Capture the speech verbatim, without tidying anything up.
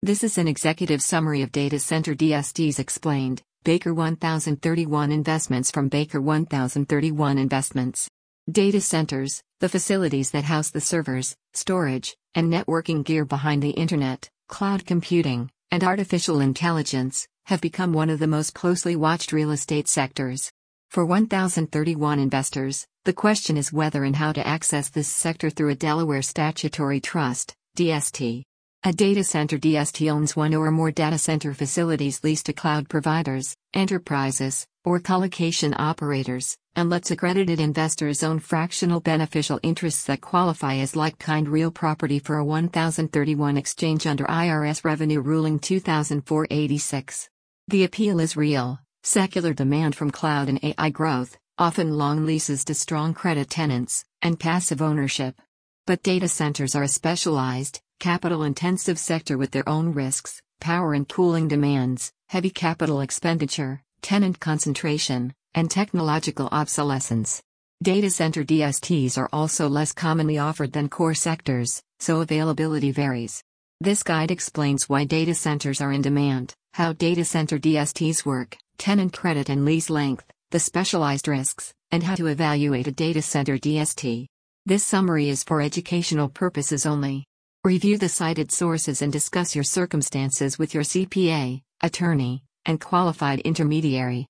This is an executive summary of Data Center D S Ts explained. Baker one thousand thirty-one Investments from Baker one thousand thirty-one Investments. Data centers, the facilities that house the servers, storage, and networking gear behind the Internet, cloud computing, and artificial intelligence, have become one of the most closely watched real estate sectors. For one thousand thirty-one investors, the question is whether and how to access this sector through a Delaware Statutory Trust, D S T. A data center D S T owns one or more data center facilities leased to cloud providers, enterprises, or colocation operators, and lets accredited investors own fractional beneficial interests that qualify as like-kind real property for a one thousand thirty-one exchange under I R S Revenue Ruling two thousand four eighty-six. The appeal is real: secular demand from cloud and A I growth, often long leases to strong credit tenants, and passive ownership. But data centers are a specialized, capital-intensive sector with their own risks, power and cooling demands, heavy capital expenditure, tenant concentration, and technological obsolescence. Data center D S Ts are also less commonly offered than core sectors, so availability varies. This guide explains why data centers are in demand, how data center D S Ts work, tenant credit and lease length, the specialized risks, and how to evaluate a data center D S T. This summary is for educational purposes only. Review the cited sources and discuss your circumstances with your C P A, attorney, and qualified intermediary.